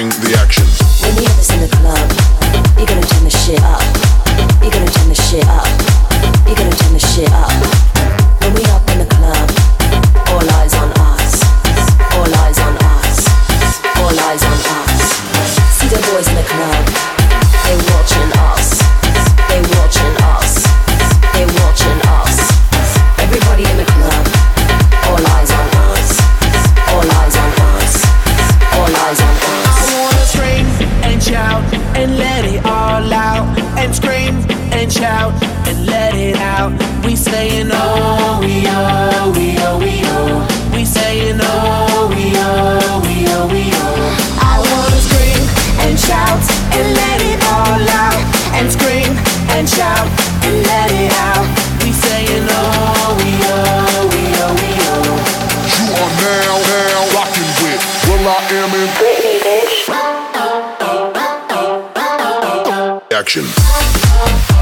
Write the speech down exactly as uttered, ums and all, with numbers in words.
bring the action. When you have us in the club, you're gonna turn the shit up. You're gonna turn the shit up. You're gonna turn the shit up. When we up in the club, all eyes on us. All eyes on us. All eyes on us. See the boys in the club, they watching us. They watching us. They watching us. Everybody in the club, all eyes on us. All eyes on us. All eyes on us. I wanna scream and shout and let it all out. And scream and shout and let it out. We saying oh, we oh, we oh, we oh. We saying oh, we oh, we oh, we oh. I wanna scream and shout and let it all out. And scream and shout and let it out. We saying oh, we oh, we oh, we oh. You are now, now rocking with Will I Am in Britney, bitch. action.